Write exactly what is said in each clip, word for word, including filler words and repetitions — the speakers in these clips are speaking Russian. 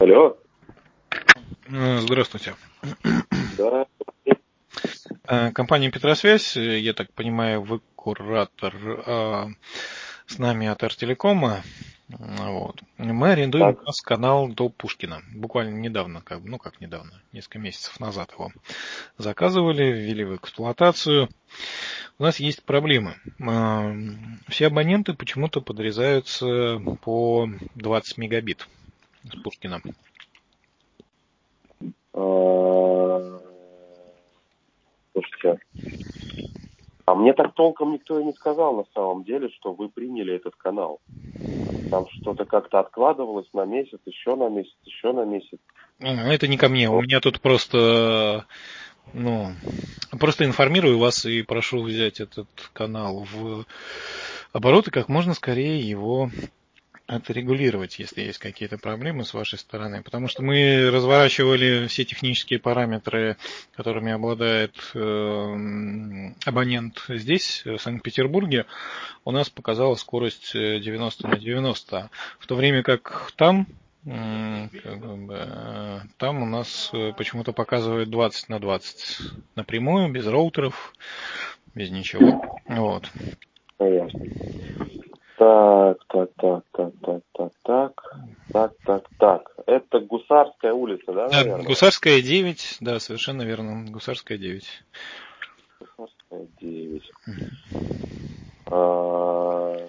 Алло. Здравствуйте. Да. Компания Петросвязь, я так понимаю, вы куратор а, с нами от Артелекома. Вот. Мы арендуем Так. у нас канал до Пушкина. Буквально недавно, как, ну как недавно, несколько месяцев назад его заказывали, ввели в эксплуатацию. У нас есть проблемы. Все абоненты почему-то подрезаются по двадцать мегабит с Пушкина. Слушайте, а мне так толком никто и не сказал на самом деле, что вы приняли этот канал. Там что-то как-то откладывалось на месяц, еще на месяц, еще на месяц. Это не ко мне, у меня тут просто, ну, просто информирую вас и прошу взять этот канал в обороты, как можно скорее его отрегулировать, если есть какие-то проблемы с вашей стороны. Потому что мы разворачивали все технические параметры, которыми обладает э, абонент здесь, в Санкт-Петербурге. У нас показала скорость девяносто на девяносто, в то время как там, как бы, там у нас почему-то показывает двадцать на двадцать напрямую, без роутеров, без ничего. Вот. Ясно. Так, так, так, так, так, так, так, так, так, так. Это Гусарская улица, да, Да, наверное? Гусарская девять, да, совершенно верно, Гусарская девять. Гусарская девять. А...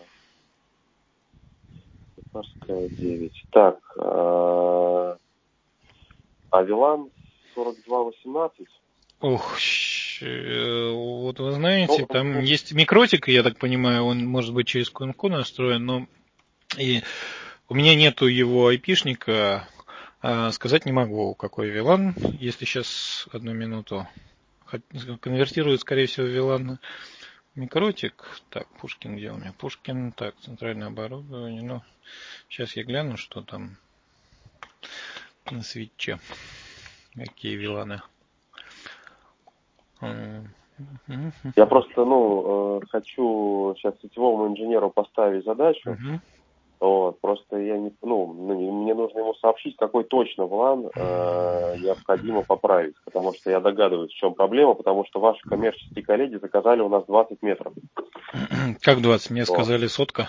Гусарская девять. Так, а... Авилан сорок два восемнадцать. Ох, вот вы знаете, ну, там есть микротик, я так понимаю, он может быть через ку эн ку настроен, но и у меня нету его айпишника, а сказать не могу, какой вилан. Если сейчас одну минуту конвертирует, скорее всего, вилан микротик. Так, Пушкин, где у меня? Пушкин, так, центральное оборудование. Ну, сейчас я гляну, что там на свитче. Какие виланы. Я просто, ну, хочу сейчас сетевому инженеру поставить задачу. Uh-huh. Вот, просто я не, ну, мне нужно ему сообщить, какой точно влан э, необходимо поправить, потому что я догадываюсь, в чем проблема, потому что ваши коммерческие коллеги заказали у нас двадцать метров. Как двадцать? Мне вот. сказали сотка.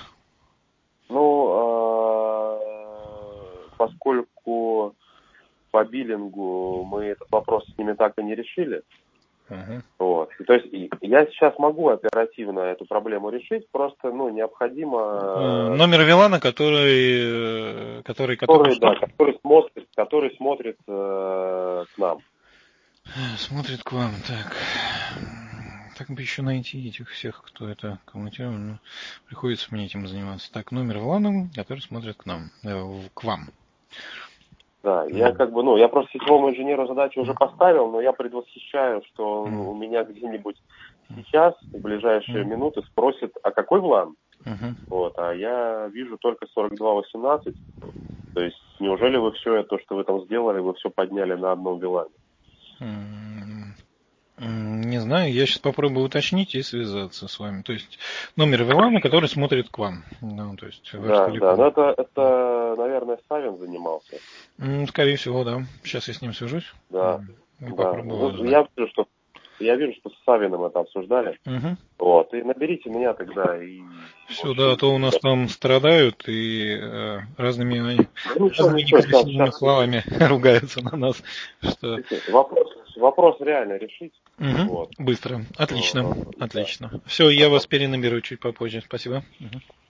Ну, э, поскольку по биллингу мы этот вопрос с ними так и не решили, Uh-huh. вот. То есть я сейчас могу оперативно эту проблему решить, просто, ну, необходимо... Номер вилана, который... Который, который, который, да, который смотрит, который смотрит э, к нам. Смотрит к вам, так. Так бы еще найти этих всех, кто это комментировал. Но приходится мне этим заниматься. Так, номер вилана, который смотрит к нам, э, к вам. Да, я как бы, ну, я просто сетевому инженеру задачу уже поставил, но я предвосхищаю, что он у меня где-нибудь сейчас, в ближайшие минуты, спросит, а какой влан? Uh-huh. Вот, а я вижу только сорок два восемнадцать. То есть, неужели вы все это, что вы там сделали, вы все подняли на одном вилане? Не знаю, я сейчас попробую уточнить и связаться с вами. То есть номер вилана, который смотрит к вам. Ну, то есть Да, да, но это, это, наверное, Савин занимался. Скорее всего, да. Сейчас я с ним свяжусь. Да, и да. попробую Ну, я вижу, что я вижу, что с Савиным это обсуждали. Угу. Вот, и наберите меня тогда и. Все, да, а то у нас там страдают и э, разными, ну, разными ничего, некрасивыми сейчас, словами ругаются на нас. Что... Вопрос, вопрос реально решить. Угу. Вот. Быстро. Отлично. А, Отлично. да. Все, я вас перенаберу чуть попозже. Спасибо. Угу.